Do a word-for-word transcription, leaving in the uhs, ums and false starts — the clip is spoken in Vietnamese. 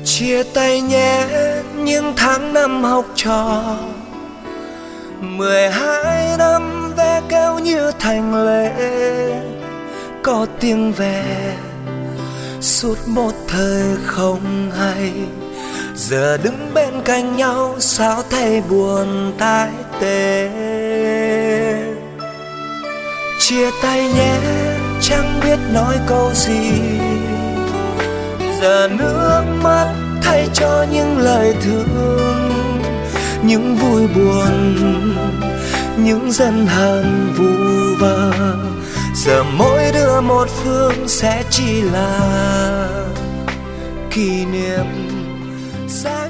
Chia tay nhé những tháng năm học trò, mười hai năm ve kêu như thành lệ, có tiếng ve suốt một thời không hay. Giờ đứng bên cạnh nhau sao thấy buồn tái tê. Chia tay nhé chẳng biết nói câu gì, giờ nước mắt thay cho những lời thương, những vui buồn, những giận hờn vu vơ. Giờ mỗi đứa một phương sẽ chỉ là kỷ niệm xa.